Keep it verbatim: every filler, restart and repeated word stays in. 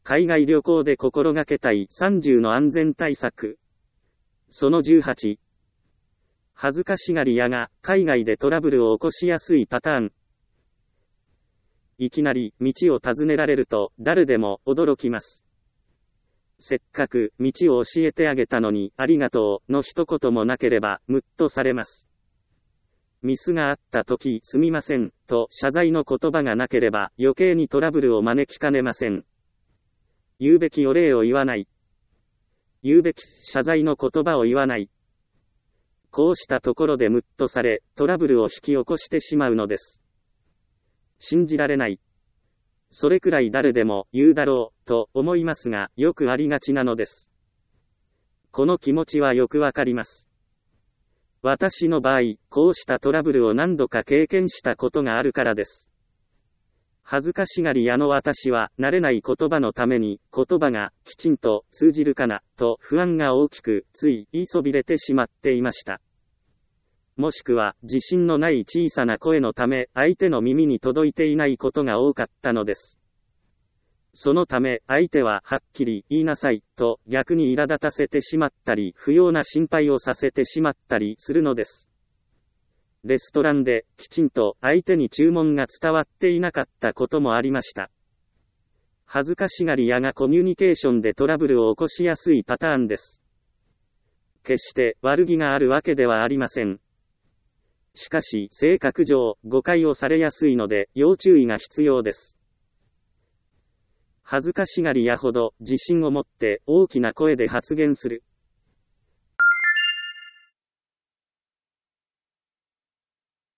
海外旅行で心がけたいさんじゅうの安全対策。そのじゅうはち。恥ずかしがり屋が海外でトラブルを起こしやすいパターン。いきなり道を尋ねられると誰でも驚きます。せっかく道を教えてあげたのにありがとうの一言もなければムッとされます。ミスがあった時すみませんと謝罪の言葉がなければ余計にトラブルを招きかねません。言うべきお礼を言わない。言うべき謝罪の言葉を言わない。こうしたところでムッとされ、トラブルを引き起こしてしまうのです。信じられない。それくらい誰でも言うだろう、と思いますが、よくありがちなのです。この気持ちはよくわかります。私の場合、こうしたトラブルを何度か経験したことがあるからです。恥ずかしがり屋の私は、慣れない言葉のために、言葉がきちんと通じるかな、と不安が大きく、つい言いそびれてしまっていました。もしくは、自信のない小さな声のため、相手の耳に届いていないことが多かったのです。そのため、相手ははっきり言いなさい、と逆に苛立たせてしまったり、不要な心配をさせてしまったりするのです。レストランで、きちんと相手に注文が伝わっていなかったこともありました。恥ずかしがり屋がコミュニケーションでトラブルを起こしやすいパターンです。決して悪気があるわけではありません。しかし、性格上、誤解をされやすいので、要注意が必要です。恥ずかしがり屋ほど、自信を持って、大きな声で発言する。